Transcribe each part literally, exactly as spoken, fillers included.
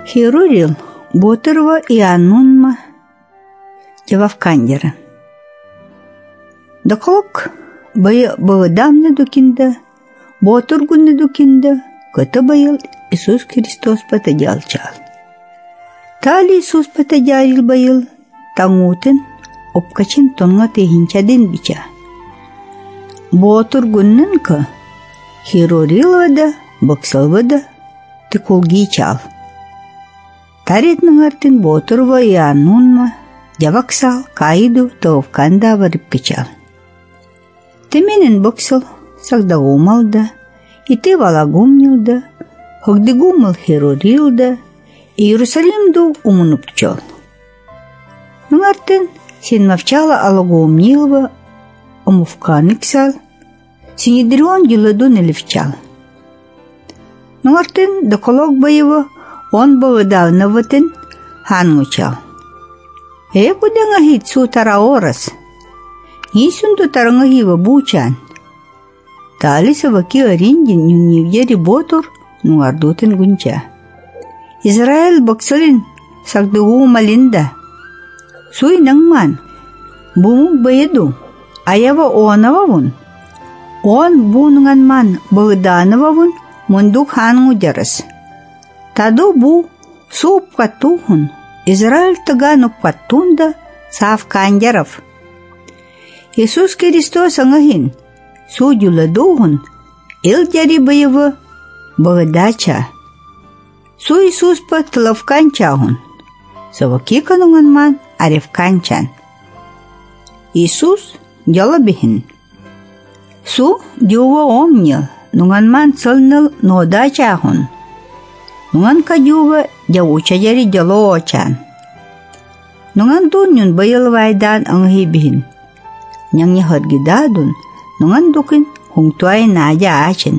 Хирурил Ботырова и Аннунма Джававкандера. Доколок bağıdamны дукинда, Ботыргунны дукинда, көті байыл Иисус Христос патадял чал. Тали Иисус патадял байыл, таңутын, опкачин тонға техинчадын бича. Ботыргуннын ка, хирурилвада, боксалвада, тыкулги чал. Таретнің артын Ботырова и Аннунма, Джаваксал, кайду, Тавканда варып кычал. Теменен боксал, сагдагумалда, и ты валагумнилда, хогдегумал хирурилда, и Иерусалимду умунуп чал. Нің артын сен мавчала алагумнилва, умувканиксал, синедрион юладун элевчал. Нің артын доколог байыва, он bağıdavны ватын хан учал. Э куден ахит су тара орас. Нисунду тараңа хива бучан. Тали саваки аринген нюневьери ботур нуардутын гунча. Израиль боксалин сагдыгу малинда. Суй наңман. Бумук байыду. Аява оанававун. Он буныңанман bağıданававун мундук хан ударас. Таду бу суп катухун, Израиль тагану катунда сав канджаров. Иисус Христос ангахин, судюла духун, ил джари боева багдача. Су Иисус пат лавканчахун, саваки канунган аревканчан. Иисус джалабихин. Су дюва омнил, нунган цылныл нодачахун. Нунган кадюва джауча джари джалоочан. Нунган дунюн байыл вайдан ангхибихин. Нянги хадгидадун, нунган дукин хунгтуай наджа ачин.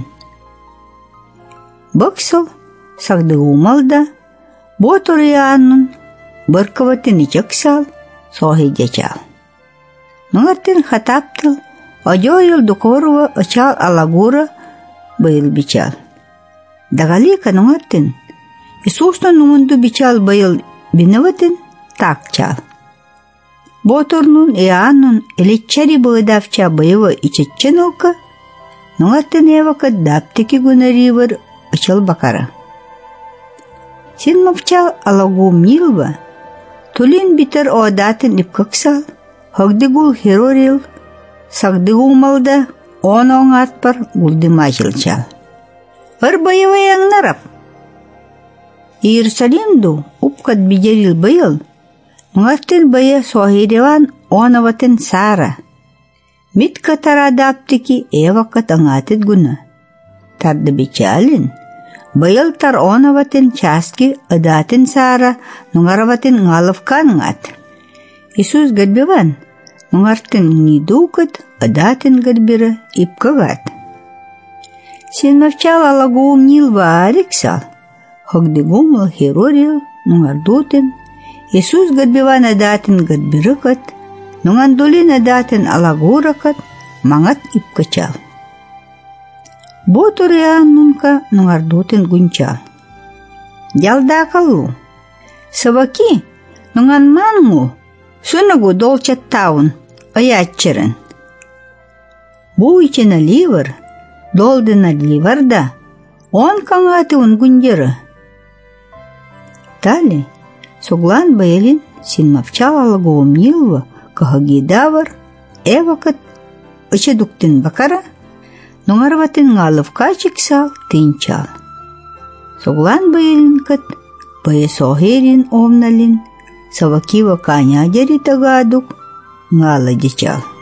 Боксал сагдыгумалда, ботурыянун, быркаватын ичаксал, сохи джачал. Нунгартин хатаптал, ажойыл дукорова ачал алагура байыл бичал. Дагалика нунгартин, Иисусна нумунду бичал байыл бинаватын так чал. Ботурнун и Аннун элитчари bağıdavча байыва ичетчен олка, нунгартин евака даптики гунаривар ачал бакара. Син мовчал алагум нилва, тулин битер оадатын ипкаксал, хагдыгул хирорил, сагдыгумалда он оңатпар гулдымажыл чал. Ыр байыва яңнарап. Иерусалимду упкат бидерил байыл, нунгартин бая сохиреван онаватын сара. Мит катара даптики эвакат аңатит гуна. Тарды бичалин, байыл тар онаватын частки адатын сара, нунгараватын ңалывкан ңат. Иисус гадбиван, нунгартин нидукат адатын гадбира ипкагат. Сен мовчал алагуум нилва ариксал, хагдыгумал хирорил, нунгардутин, Иисус гадбиван адатын гадбиракат, нунгандулин адатын алагуракат, мангат ипкачал. Ботурян нунка нунгардутин гунчал. Ялдакалу, саваки нунганмангу, сунагу долчаттаун, аяччерен. Бу ичена ливар, долдына ливарда, он каңаты унгундеры. Тали, суглан байлин, син мовчал алагуум нилва, кахагидавар, эвакат, очедуктин бакара, нуңарватын ңалывка чиксал, тинчал. Суглан байлин кат, бая сохерин омналин, савакива каня джари тагадук, ңала дичал.